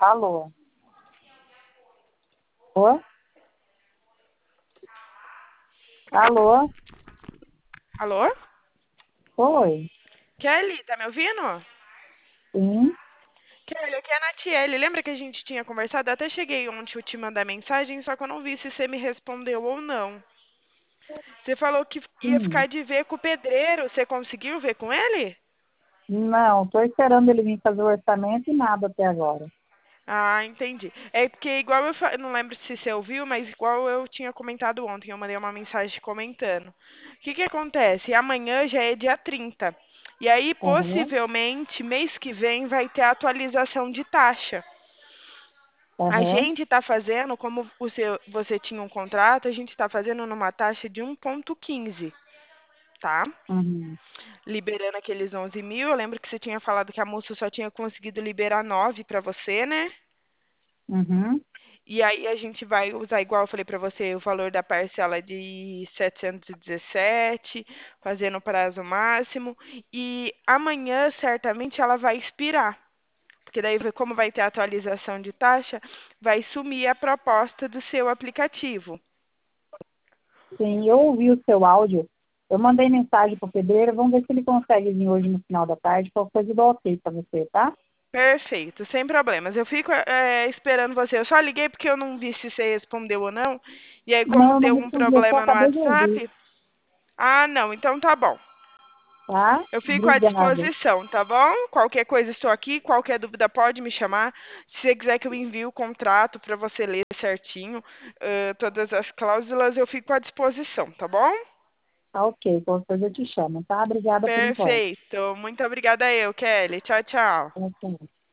Alô? Oi? Alô? Alô? Oi? Kelly, tá me ouvindo? Sim? Kelly, aqui é a Natiele. Lembra que a gente tinha conversado? Eu até cheguei ontem eu te mandar mensagem, só que eu não vi se você me respondeu ou não. Você falou que ia Sim. ficar de ver com o pedreiro. Você conseguiu ver com ele? Não, estou esperando ele vir fazer o orçamento e nada até agora. Ah, entendi. É porque igual eu não lembro se você ouviu, mas igual eu tinha comentado ontem, eu mandei uma mensagem comentando. O que que acontece? Amanhã já é dia 30. E aí, Aham, possivelmente, mês que vem vai ter a atualização de taxa. A aham, gente está fazendo, como você tinha um contrato, a gente está fazendo numa taxa de 1,15, tá? uhum, Liberando aqueles 11 mil. Eu lembro que você tinha falado que a moça só tinha conseguido liberar 9 para você, né? uhum, E aí a gente vai usar, igual eu falei para você, o valor da parcela de 717, fazendo prazo máximo. E amanhã, certamente, ela vai expirar. Porque daí, como vai ter atualização de taxa, vai sumir a proposta do seu aplicativo. sim, eu ouvi o seu áudio. Eu mandei mensagem para o pedreiro, vamos ver se ele consegue vir hoje no final da tarde, qualquer coisa eu dou ok para você, tá? Perfeito, sem problemas. Eu fico esperando você. Eu só liguei porque eu não vi se você respondeu ou não. E aí, como Não, não deu um respondi, eu só problema no acabei de ouvir, WhatsApp. Ah, não, então tá bom. tá? Eu fico à Obrigada. disposição, tá bom? Qualquer coisa estou aqui, qualquer dúvida pode me chamar. Se você quiser que eu envie o contrato para você ler certinho, todas as cláusulas, eu fico à disposição, tá bom? Tá ok, qualquer coisa eu te chamo, tá? Obrigada por enquanto. Perfeito. Muito obrigada eu, Kelly. Tchau, tchau. Ok.